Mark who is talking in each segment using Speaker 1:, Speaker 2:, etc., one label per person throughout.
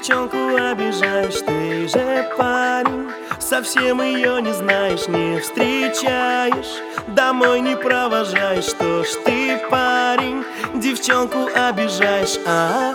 Speaker 1: девчонку обижаешь, ты же парень. Совсем ее не знаешь, не встречаешь, домой не провожаешь. Что ж ты, парень, девчонку обижаешь, а?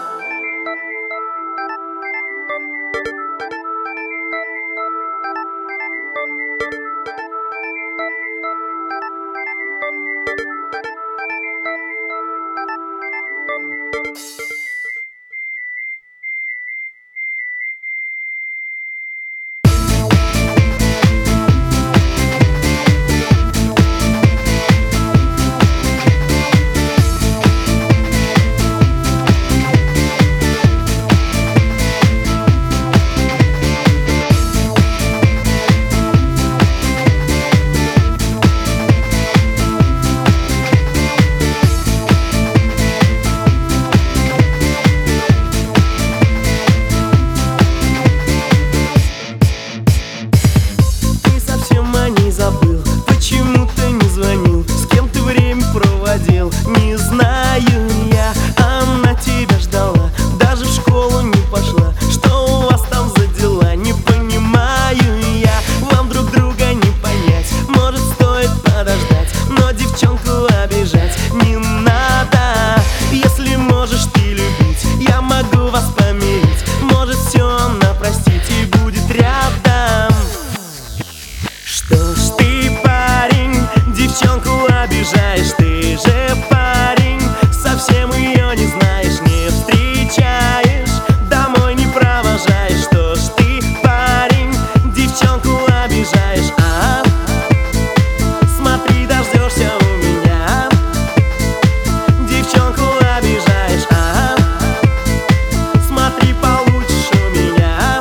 Speaker 1: Не знаю я, она тебя ждала, даже в школу не пошла. Что у вас там за дела, не понимаю я. Вам друг друга не понять, может стоит подождать, но девчонку обижать не надо. Если можешь ты любить, я могу вас помирить. Может все она простить и будет рядом. Что ж ты, парень, девчонку обижаешь, ты же парень, совсем ее не знаешь, не встречаешь, домой не провожаешь. Что ж ты, парень, девчонку обижаешь, а? Смотри, дождешься у меня. Девчонку обижаешь, а? Смотри, получишь у меня.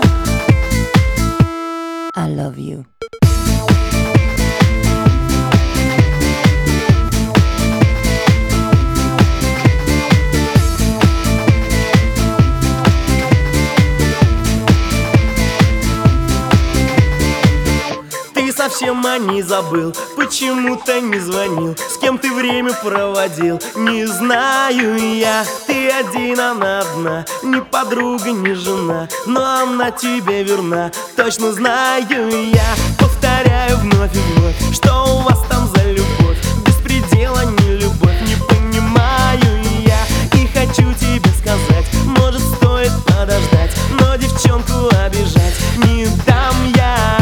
Speaker 2: I love you.
Speaker 1: Совсем о ней забыл, почему-то не звонил. С кем ты время проводил, не знаю я. Ты один, она одна, ни подруга, ни жена, но она тебе верна, точно знаю я. Повторяю вновь и вновь, что у вас там за любовь, без предела не любовь, не понимаю я. И хочу тебе сказать, может стоит подождать, но девчонку обижать не дам я.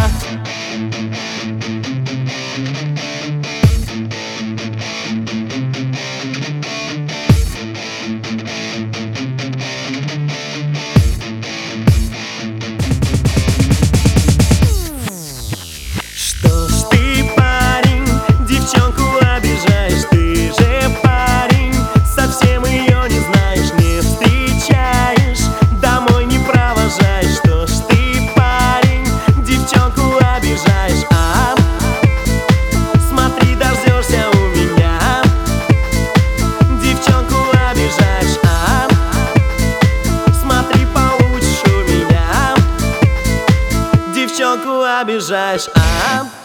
Speaker 1: Что ж ты, парень, девчонку обижаешь, ты же парень, совсем ее не знаешь, не встречаешь, домой не провожаешь. Что ж ты, парень, девчонку обижаешь, а? Смотри, дождешься у меня. Девчонку обижаешь, а? Смотри, получишь у меня. Девчонку обижаешь, а?